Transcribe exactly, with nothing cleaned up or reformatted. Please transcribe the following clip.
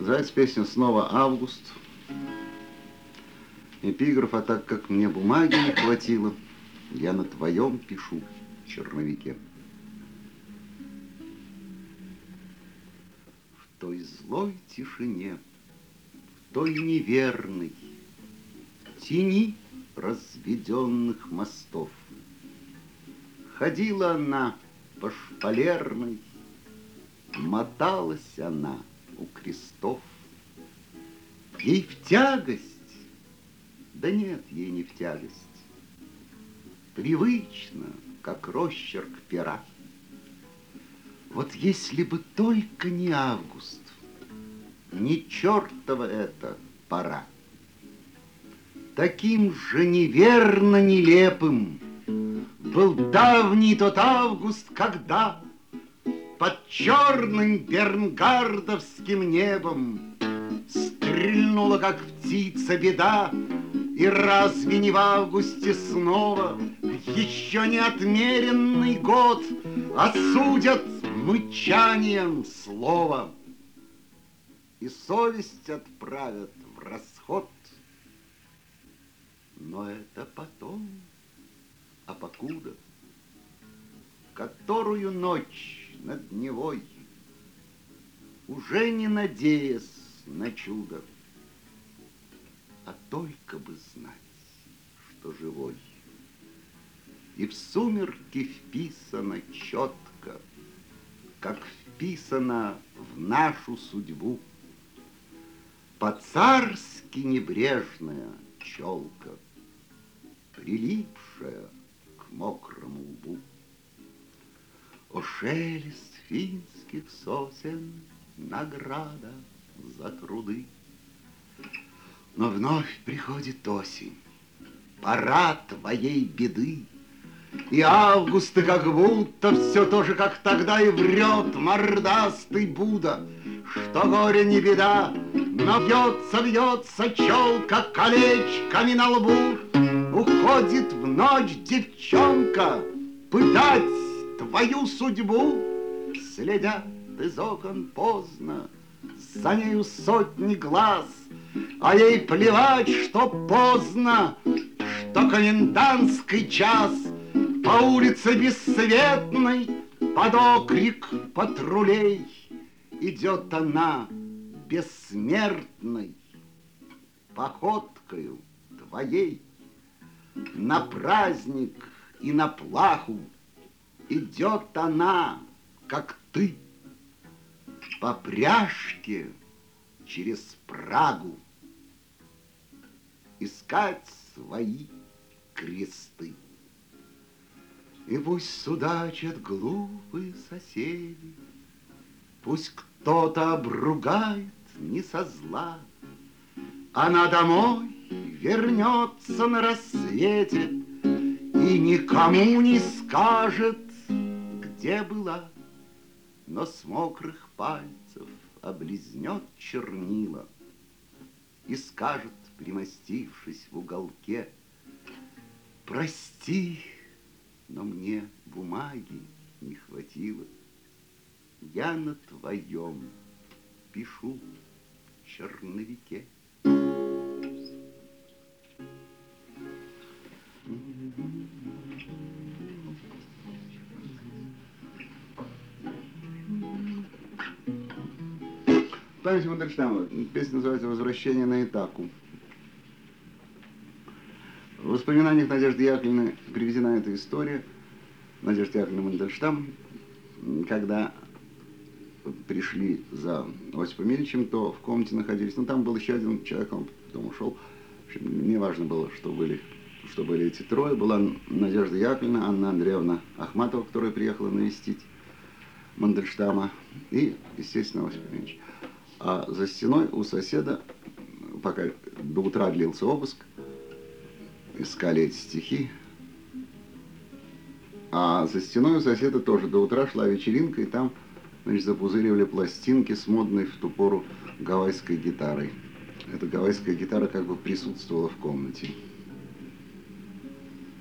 Называется песня «Снова август». Эпиграф: а так как мне бумаги не хватило, я на твоем пишу черновике. В той злой тишине, в той неверной тени разведенных мостов ходила она по шпалерной, моталась она у крестов. Ей в тягость, да нет, ей не в тягость, привычно, как росчерк пера. Вот если бы только не август, не чертова это пора. Таким же неверно нелепым был давний тот август, когда под черным бернгардовским небом стрельнула, как птица, беда. И разве не в августе снова еще не отмеренный год осудят мычанием слова и совесть отправят в расход? Но это потом, а покуда, которую ночь над Невой, уже не надеясь на чудо, а только бы знать, что живой. И в сумерки вписано четко, как вписано в нашу судьбу, по-царски небрежная челка, прилипшая к мокрому лбу. О, шелест финских сосен, награда за труды! Но вновь приходит осень, пора твоей беды, и август, и как будто все то же, как тогда, и врет мордастый Будда, что горе не беда, но вьется, вьется челка колечками на лбу. Уходит в ночь девчонка пытать твою судьбу, следят из окон поздно, за нею сотни глаз, а ей плевать, что поздно, что комендантский час. По улице бесцветной под окрик патрулей идет она бессмертной походкою твоей. На праздник и на плаху идет она, как ты, по пряжке через Прагу искать свои кресты. И пусть судачат глупые соседи, пусть кто-то обругает не со зла, она домой вернется на рассвете и никому не скажет, где была, но с мокрых пальцев облизнет чернила и скажет, примостившись в уголке: прости, но мне бумаги не хватило, я на твоем пишу черновике. Память Мандельштама. Песня называется «Возвращение на Итаку». В воспоминаниях Надежды Яковлевны приведена эта история. Надежда Яковлевна Мандельштам, когда пришли за Осипом Ильичем, то в комнате находились, ну там был еще один человек, он потом ушел. В общем, не важно было, что были, что были эти трое. Была Надежда Яковлевна, Анна Андреевна Ахматова, которая приехала навестить Мандельштама, и, естественно, Осип Ильич. А за стеной у соседа, пока до утра длился обыск, искали эти стихи. А за стеной у соседа тоже до утра шла вечеринка, и там, значит, запузыривали пластинки с модной в ту пору гавайской гитарой. Эта гавайская гитара как бы присутствовала в комнате.